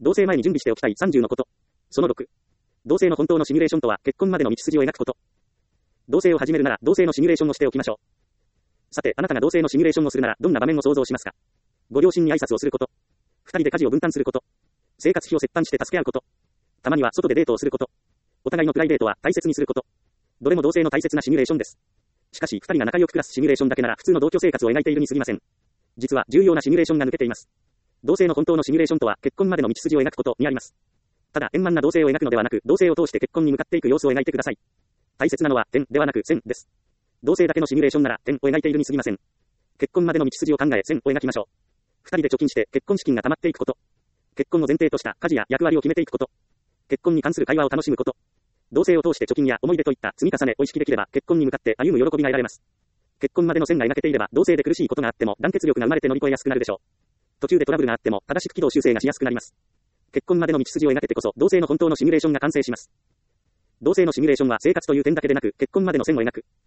同棲前に準備しておきたい30のこと。その6。同棲の本当のシミュレーションとは、結婚までの道筋を描くこと。同棲を始めるなら、同棲のシミュレーションをしておきましょう。さて、あなたが同棲のシミュレーションをするなら、どんな場面を想像しますか？ご両親に挨拶をすること。二人で家事を分担すること。生活費を折半して助け合うこと。たまには外でデートをすること。お互いのプライベートは大切にすること。どれも同棲の大切なシミュレーションです。しかし、二人が仲良く暮らすシミュレーションだけなら、普通の同居生活を描いているに過ぎません。実は、重要なシミュレーションが抜けています。同棲の本当のシミュレーションとは、結婚までの道筋を描くことにあります。ただ、円満な同棲を描くのではなく、同棲を通して結婚に向かっていく様子を描いてください。大切なのは、点ではなく線です。同棲だけのシミュレーションなら、点を描いているに過ぎません。結婚までの道筋を考え、線を描きましょう。二人で貯金して、結婚資金が貯まっていくこと。結婚を前提とした家事や役割を決めていくこと。結婚に関する会話を楽しむこと。同棲を通して貯金や思い出といった積み重ねを意識できれば、結婚に向かって歩む喜びが得られます。結婚までの線が描けていれば、同棲で苦しいことがあっても、団結力が生まれて乗り越えやすくなるでしょう。途中でトラブルがあっても、正しく軌道修正がしやすくなります。結婚までの道筋を描けてこそ、同棲の本当のシミュレーションが完成します。同棲のシミュレーションは生活という点だけでなく、結婚までの線を描く。